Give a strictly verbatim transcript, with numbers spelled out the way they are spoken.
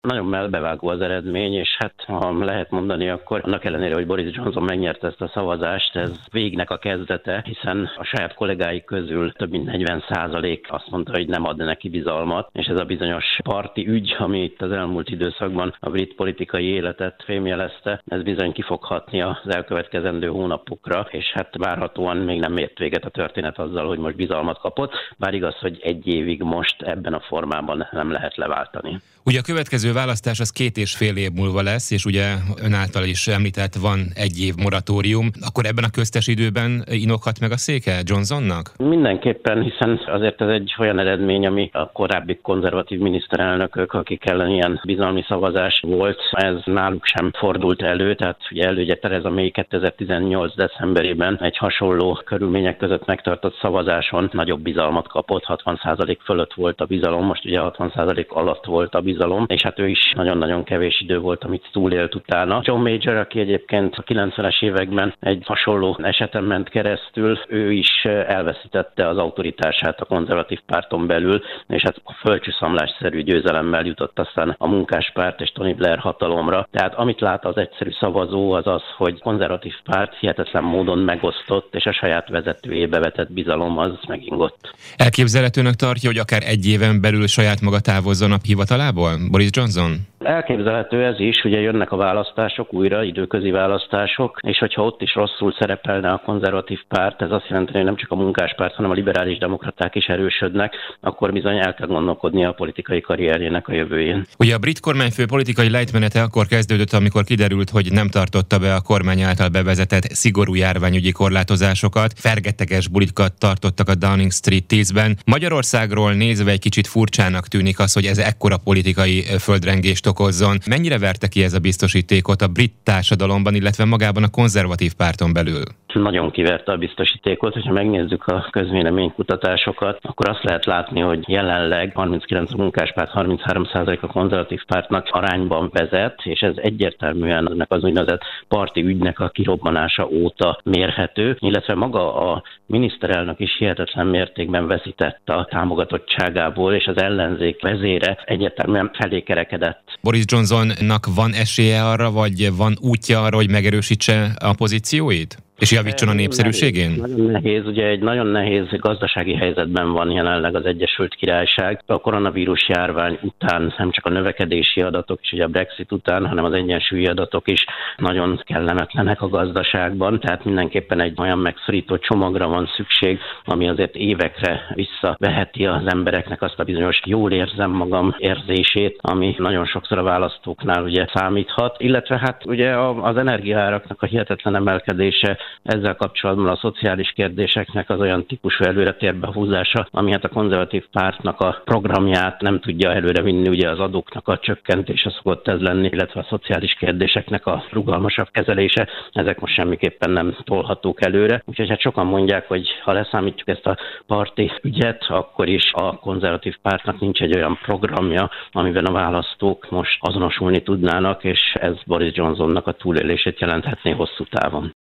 Nagyon mellbevágó az eredmény, és hát ha lehet mondani, akkor annak ellenére, hogy Boris Johnson megnyerte ezt a szavazást, ez végnek a kezdete, hiszen a saját kollégái közül több mint negyven százalék azt mondta, hogy nem ad neki bizalmat, és ez a bizonyos parti ügy, ami itt az elmúlt időszakban a brit politikai életet fémjelezte, ez bizony ki fog hatni az elkövetkezendő hónapokra, és hát várhatóan még nem ért véget a történet azzal, hogy most bizalmat kapott, bár igaz, hogy egy évig most ebben a formában nem lehet leváltani. Ugye a következő választás az két és fél év múlva lesz, és ugye ön által is említett, van egy év moratórium. Akkor ebben a köztes időben inokhat meg a széke Johnsonnak? Mindenképpen, hiszen azért ez egy olyan eredmény, ami a korábbi konzervatív miniszterelnökök, akik ellen ilyen bizalmi szavazás volt, ez náluk sem fordult elő, tehát ugye elődje Theresa May kétezer-tizennyolc decemberében egy hasonló körülmények között megtartott szavazáson nagyobb bizalmat kapott, hatvan százalék fölött volt a bizalom, most ugye hatvan százalék alatt volt a bizalom, és hát ő is nagyon-nagyon kevés idő volt, amit túlélt utána. John Major, aki egyébként a kilencvenes években egy hasonló eseten ment keresztül, ő is elveszítette az autoritását a konzervatív párton belül, és hát a földcsúszamlásszerű győzelemmel jutott aztán a munkáspárt és Tony Blair hatalomra. Tehát amit lát az egyszerű szavazó, az az, hogy konzervatív párt hihetetlen módon megosztott, és a saját vezetőjébe vetett bizalom az megingott. Elképzelhetőnek tartja, hogy akár egy éven belül saját maga távozzon a hivatalából, Boris Johnson? Elképzelhető ez is, ugye jönnek a választások, újra időközi választások, és hogyha ott is rosszul szerepelne a konzervatív párt, ez azt jelenti, hogy nem csak a munkáspárt, hanem a liberális demokraták is erősödnek, akkor bizony el kell gondolkodni a politikai karrierjének a jövőjén. Ugye a brit kormányfő politikai lejtmenete akkor kezdődött, amikor kiderült, hogy nem tartotta be a kormány által bevezetett szigorú járványügyi korlátozásokat, fergeteges bulikat tartottak a Downing Street tízben. Magyarországról nézve egy kicsit furcsának tűnik az, hogy ez ekkora politikai földrengést okozzon. Mennyire verte ki ez a biztosítékot a brit társadalomban, illetve magában a konzervatív párton belül? Nagyon kiverte a biztosítékot, hogyha megnézzük a közvéleménykutatásokat, akkor azt lehet látni, hogy jelenleg harminckilenc a munkáspárt, harminchárom százalék a konzervatív pártnak arányban vezet, és ez egyértelműen ennek az úgynevezett parti ügynek a kirobbanása óta mérhető, illetve maga a miniszterelnök is hihetetlen mértékben veszített a támogatottságából, és az ellenzék vezére egyértelműen felé kerekedett. Boris Johnsonnak van esélye arra, vagy van útja arra, hogy megerősítse a pozícióit? És javítson a népszerűségén? Nagyon nehéz, ugye egy nagyon nehéz gazdasági helyzetben van jelenleg az Egyesült Királyság. A koronavírus járvány után nem csak a növekedési adatok és ugye a Brexit után, hanem az egyensúlyi adatok is nagyon kellemetlenek a gazdaságban. Tehát mindenképpen egy olyan megszorító csomagra van szükség, ami azért évekre visszaveheti az embereknek azt a bizonyos jól érzem magam érzését, ami nagyon sokszor a választóknál ugye számíthat. Illetve hát ugye az energiaáraknak a hihetetlen emelkedése, ezzel kapcsolatban a szociális kérdéseknek az olyan típusú előretérbe húzása, ami hát a konzervatív pártnak a programját nem tudja előrevinni, ugye az adóknak a csökkentése szokott ez lenni, illetve a szociális kérdéseknek a rugalmasabb kezelése, ezek most semmiképpen nem tolhatók előre. Úgyhogy hát sokan mondják, hogy ha leszámítjuk ezt a parti ügyet, akkor is a konzervatív pártnak nincs egy olyan programja, amiben a választók most azonosulni tudnának, és ez Boris Johnsonnak a túlélését jelenthetné hosszú távon.